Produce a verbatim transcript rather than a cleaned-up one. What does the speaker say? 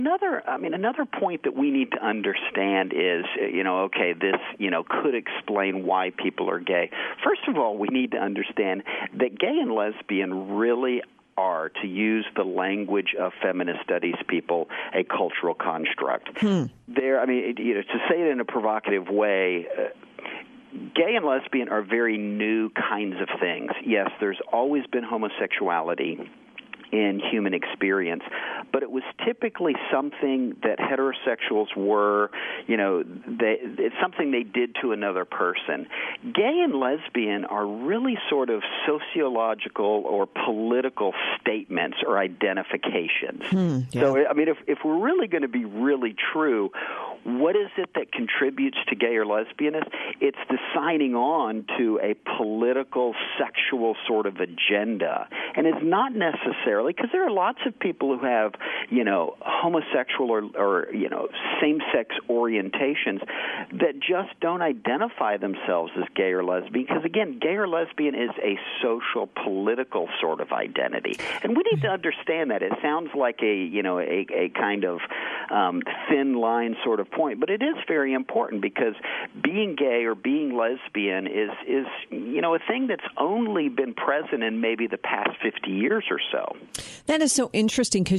Another, I mean, another point that we need to understand is, you know, okay, this, you know, could explain why people are gay. First of all, we need to understand that gay and lesbian really are, to use the language of feminist studies people, a cultural construct. Hmm. There, I mean, you know, to say it in a provocative way, uh, gay and lesbian are very new kinds of things. Yes, there's always been homosexuality in human experience, but it was typically something that heterosexuals were, you know, they, it's something they did to another person. Gay and lesbian are really sort of sociological or political statements or identifications. Hmm, yeah. So, I mean, if, if we're really going to be really true, what is it that contributes to gay or lesbianism? It's the signing on to a political, sexual sort of agenda. And it's not necessarily, because there are lots of people who have, you know, homosexual or, or you know, same-sex orientations that just don't identify themselves as gay or lesbian. Because, again, gay or lesbian is a social, political sort of identity. And we need to understand that. It sounds like a, you know, a, a kind of um, thin line sort of point, but it is very important because being gay or being lesbian is, is you know, a thing that's only been present in maybe the past fifty years or so. That is so interesting because